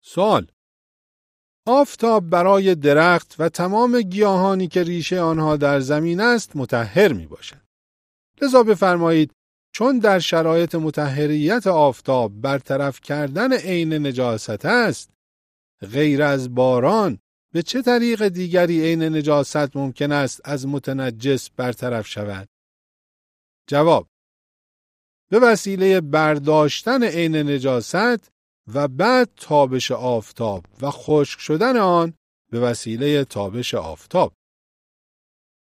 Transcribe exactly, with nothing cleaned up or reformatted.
سوال: آفتاب برای درخت و تمام گیاهانی که ریشه آنها در زمین است مطهر می باشد. لذا بفرمایید چون در شرایط مطهریت آفتاب برطرف کردن عین نجاست است، غیر از باران به چه طریق دیگری عین نجاست ممکن است از متنجس برطرف شود؟ جواب: به وسیله برداشتن عین نجاست و بعد تابش آفتاب و خشک شدن آن به وسیله تابش آفتاب.